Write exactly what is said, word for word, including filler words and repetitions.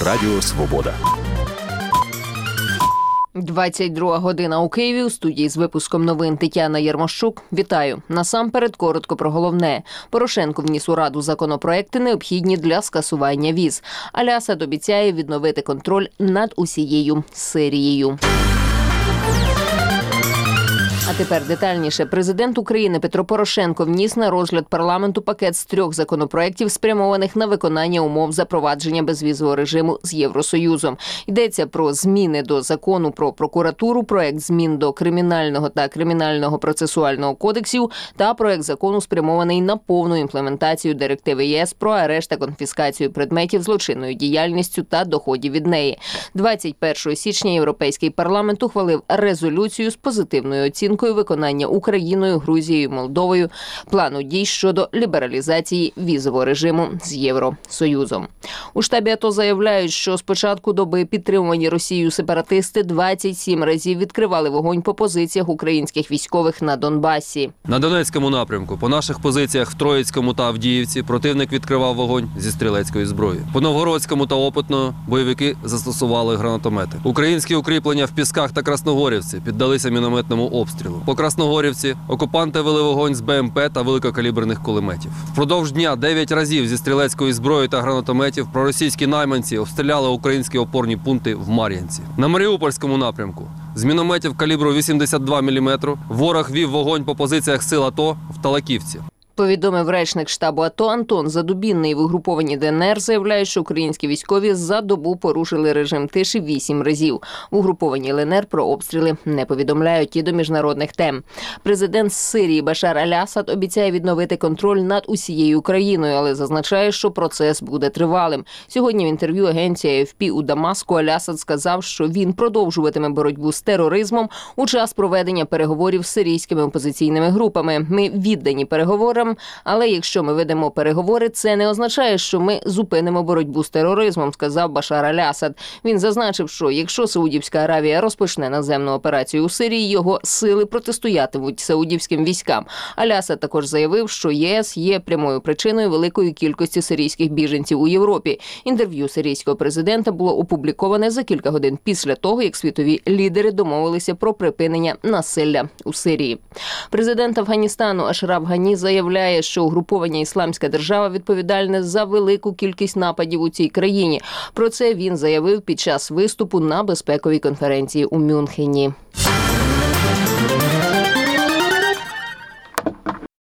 Радіо Свобода. двадцять друга година у Києві. У студії з випуском новин Тетяна Єрмощук. Вітаю. Насамперед коротко про головне. Порошенко вніс у Раду законопроекти, необхідні для скасування віз. Аль-Асад обіцяє відновити контроль над усією Сирією. А тепер детальніше. Президент України Петро Порошенко вніс на розгляд парламенту пакет з трьох законопроєктів, спрямованих на виконання умов запровадження безвізового режиму з Євросоюзом. Йдеться про зміни до закону про прокуратуру, проект змін до Кримінального та Кримінального процесуального кодексів та проект закону, спрямований на повну імплементацію директиви ЄС про арешт та конфіскацію предметів злочинною діяльністю та доходів від неї. двадцять першого січня Європейський парламент ухвалив резолюцію з позитивною оцінкою виконання Україною, Грузією, Молдовою плану дій щодо лібералізації візового режиму з Євросоюзом. У штабі АТО заявляють, що з початку доби підтримувані Росією сепаратисти двадцять сім разів відкривали вогонь по позиціях українських військових на Донбасі. На Донецькому напрямку по наших позиціях в Троїцькому та Авдіївці противник відкривав вогонь зі стрілецької зброї. По Новгородському та Опитного бойовики застосували гранатомети. Українські укріплення в Пісках та Красногорівці піддалися мінометному обстрілу. По Красногорівці окупанти вели вогонь з БМП та великокаліберних кулеметів. Впродовж дня дев'ять разів зі стрілецької зброї та гранатометів проросійські найманці обстріляли українські опорні пункти в Мар'їнці. На Маріупольському напрямку з мінометів калібру вісімдесят два міліметри ворог вів вогонь по позиціях сил АТО в Талаківці. Повідомив речник штабу АТО Антон Задубінний. В угрупованні ДНР заявляють, що українські військові за добу порушили режим тиші вісім разів. В угрупованні ЛНР про обстріли не повідомляють. І до міжнародних тем. Президент Сирії Башар Аль-Асад обіцяє відновити контроль над усією Україною, але зазначає, що процес буде тривалим. Сьогодні в інтерв'ю агенції ей еф пі у Дамаску Аль-Асад сказав, що він продовжуватиме боротьбу з тероризмом у час проведення переговорів з сирійськими опозиційними групами. Ми віддані переговорам, але якщо ми ведемо переговори, це не означає, що ми зупинимо боротьбу з тероризмом, сказав Башар Аль-Асад. Він зазначив, що якщо Саудівська Аравія розпочне наземну операцію у Сирії, його сили протистоятимуть саудівським військам. Аль-Асад також заявив, що ЄС є прямою причиною великої кількості сирійських біженців у Європі. Інтерв'ю сирійського президента було опубліковане за кілька годин після того, як світові лідери домовилися про припинення насилля у Сирії. Президент Афганістану Ашраф Гані заявляє, що угруповання «Ісламська держава» відповідальне за велику кількість нападів у цій країні. Про це він заявив під час виступу на безпековій конференції у Мюнхені.